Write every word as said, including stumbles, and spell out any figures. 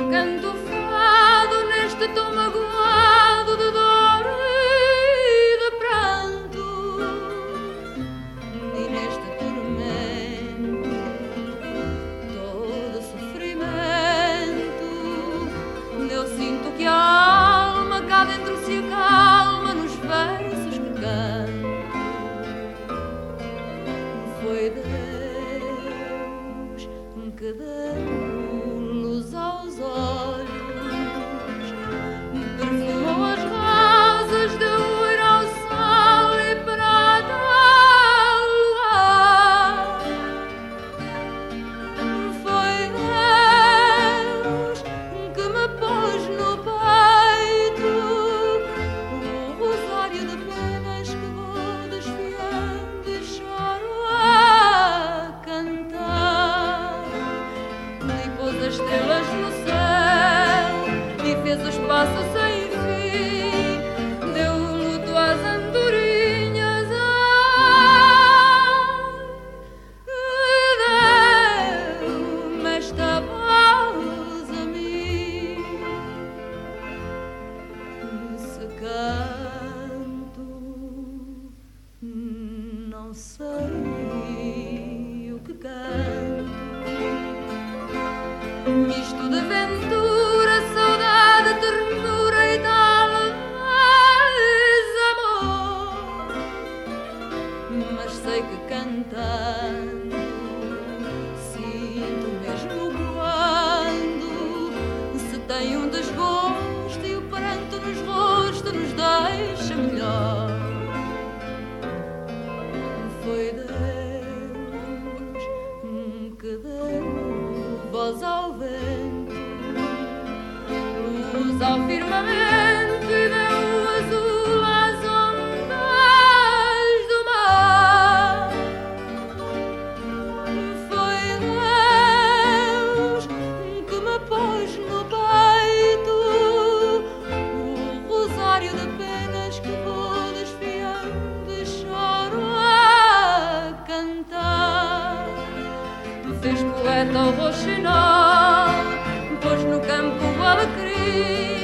canto fado neste tom magoado de dor e de pranto, e neste tormento todo sofrimento. Eu sinto que a alma cá dentro se acalma nos versos que canto. Foi Deus que deu luz aos olhos, perfumou as rosas, deu ouro ao sol e prata ao luar. Foi Deus que me pôs no peito um rosário de penas que vou desfiando e choro a cantar. E pôs as estrelas no céu e fez o espaço sem fim, deu luto às andorinhas, ai, deu-me esta voz a mim. Se canto, não sei o que canto, misto de ventura, saudade, ternura e talvez amor. Mas sei que cantando sinto mesmo quando se tem um desgosto e o pranto nos rostos nos deixa melhor. Foi Deus que deu voz ao vento, luz ao firmamento e deu o azul às ondas do mar. Foi Deus que me pôs no peito um rosário de penas que vou desfiando e choro a cantar. Fez poeta o roxinol, pôs no campo o alecrim,